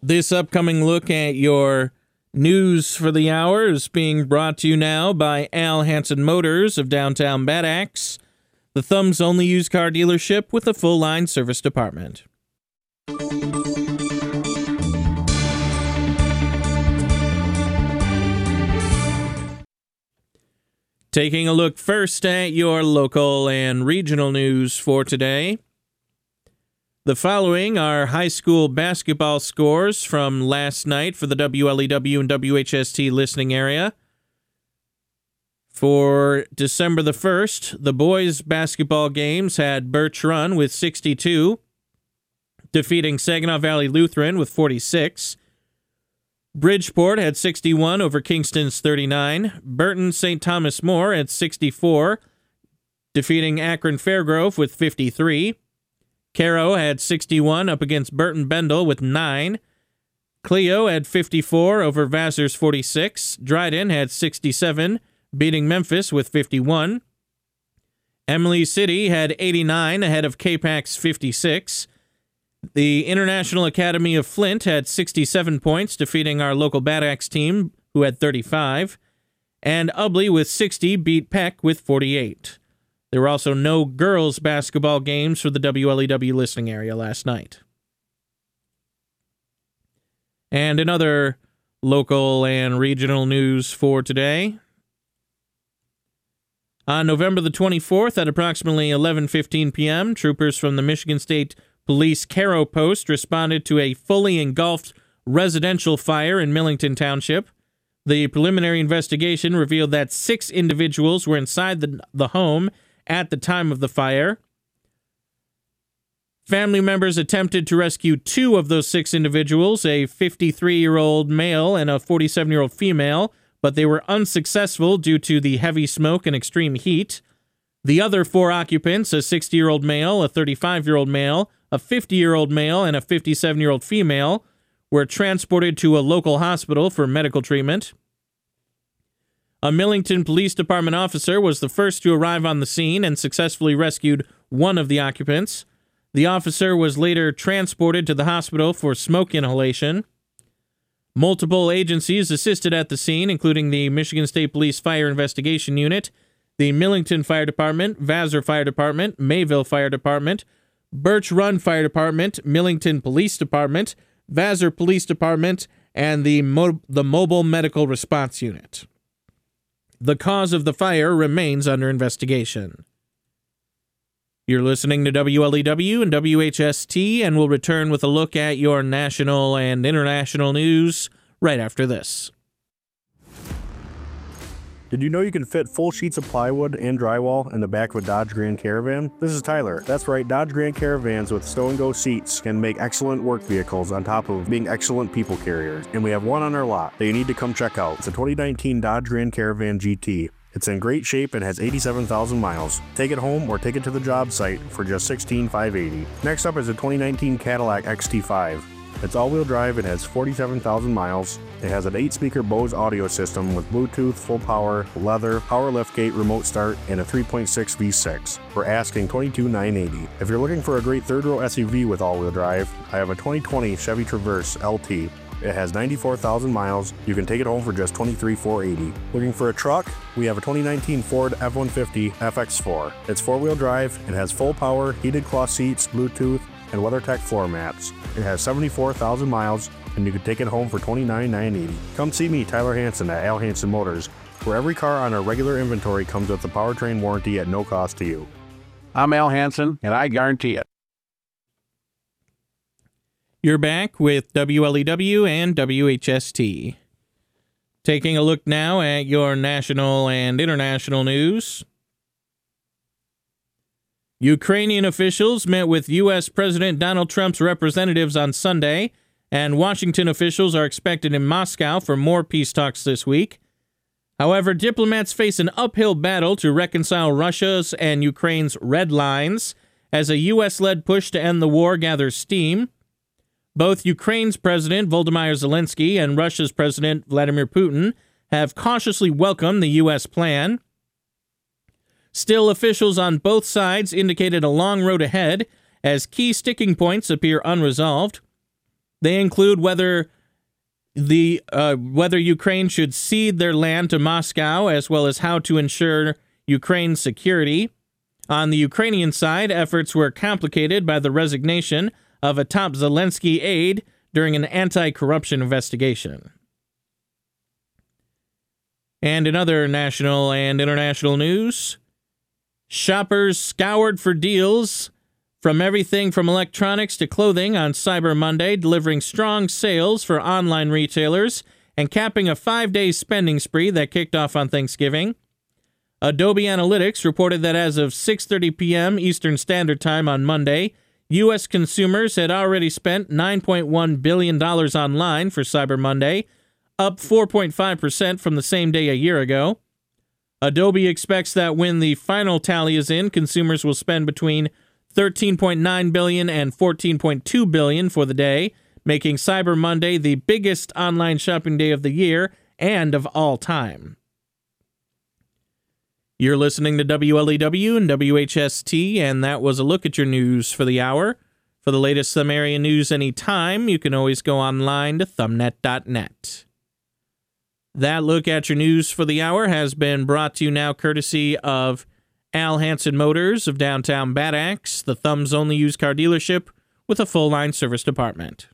This upcoming look at your news for the hour is being brought to you now by Al Hansen Motors of downtown Bad Axe, the Thumb's only used car dealership with a full-line service department. Taking a look first at your local and regional news for today. The following are high school basketball scores from last night for the WLEW and WHST listening area. For December the 1st, the boys' basketball games had Birch Run with 62, defeating Saginaw Valley Lutheran with 46. Bridgeport had 61 over Kingston's 39. Burton St. Thomas More at 64, defeating Akron Fairgrove with 53. Caro had 61 up against Burton Bendel with 9. Clio had 54 over Vassar's 46. Dryden had 67, beating Memphis with 51. Emily City had 89 ahead of K-Pac's 56. The International Academy of Flint had 67 points, defeating our local Bad Axe team, who had 35. And Ubley with 60 beat Peck with 48. There were also no girls' basketball games for the WLEW listening area last night. And another local and regional news for today. On November the 24th at approximately 11:15 p.m., troopers from the Michigan State Police Caro Post responded to a fully engulfed residential fire in Millington Township. The preliminary investigation revealed that 6 individuals were inside the home at the time of the fire. Family members attempted to rescue 2 of those 6 individuals, a 53-year-old male and a 47-year-old female, but they were unsuccessful due to the heavy smoke and extreme heat. The other 4 occupants, a 60-year-old male, a 35-year-old male, a 50-year-old male, and a 57-year-old female, were transported to a local hospital for medical treatment. A Millington Police Department officer was the first to arrive on the scene and successfully rescued one of the occupants. The officer was later transported to the hospital for smoke inhalation. Multiple agencies assisted at the scene, including the Michigan State Police Fire Investigation Unit, the Millington Fire Department, Vassar Fire Department, Mayville Fire Department, Birch Run Fire Department, Millington Police Department, Vassar Police Department, and the Mobile Medical Response Unit. The cause of the fire remains under investigation. You're listening to WLEW and WHST, and we'll return with a look at your national and international news right after this. Did you know you can fit full sheets of plywood and drywall in the back of a Dodge Grand Caravan? This is Tyler. That's right, Dodge Grand Caravans with stow-and-go seats can make excellent work vehicles on top of being excellent people carriers. And we have one on our lot that you need to come check out. It's a 2019 Dodge Grand Caravan GT. It's in great shape and has 87,000 miles. Take it home or take it to the job site for just $16,580. Next up is a 2019 Cadillac XT5. It's all-wheel drive and has 47,000 miles. It has an 8-speaker Bose audio system with Bluetooth, full power, leather, power liftgate, remote start, and a 3.6 V6. We're asking $22,980. If you're looking for a great third-row SUV with all-wheel drive, I have a 2020 Chevy Traverse LT. It has 94,000 miles. You can take it home for just $23,480. Looking for a truck? We have a 2019 Ford F-150 FX4. It's 4-wheel drive. It has full power, heated cloth seats, Bluetooth, and WeatherTech floor mats. It has 74,000 miles, and you can take it home for $29,980. Come see me, Tyler Hansen, at Al Hansen Motors, where every car on our regular inventory comes with a powertrain warranty at no cost to you. I'm Al Hansen, and I guarantee it. You're back with WLEW and WHST. Taking a look now at your national and international news. Ukrainian officials met with U.S. President Donald Trump's representatives on Sunday, and Washington officials are expected in Moscow for more peace talks this week. However, diplomats face an uphill battle to reconcile Russia's and Ukraine's red lines as a U.S.-led push to end the war gathers steam. Both Ukraine's President Volodymyr Zelensky and Russia's President Vladimir Putin have cautiously welcomed the U.S. plan. Still, officials on both sides indicated a long road ahead as key sticking points appear unresolved. They include whether Ukraine should cede their land to Moscow, as well as how to ensure Ukraine's security. On the Ukrainian side, efforts were complicated by the resignation of a top Zelensky aide during an anti-corruption investigation. And in other national and international news, shoppers scoured for deals from everything from electronics to clothing on Cyber Monday, delivering strong sales for online retailers and capping a 5-day spending spree that kicked off on Thanksgiving. Adobe Analytics reported that as of 6:30 p.m. Eastern Standard Time on Monday, U.S. consumers had already spent $9.1 billion online for Cyber Monday, up 4.5% from the same day a year ago. Adobe expects that when the final tally is in, consumers will spend between $13.9 billion and $14.2 billion for the day, making Cyber Monday the biggest online shopping day of the year and of all time. You're listening to WLEW and WHST, and that was a look at your news for the hour. For the latest Thumb area news anytime, you can always go online to thumbnet.net. That look at your news for the hour has been brought to you now courtesy of Al Hansen Motors of downtown Bad Axe, the Thumb's only used car dealership with a full-line service department.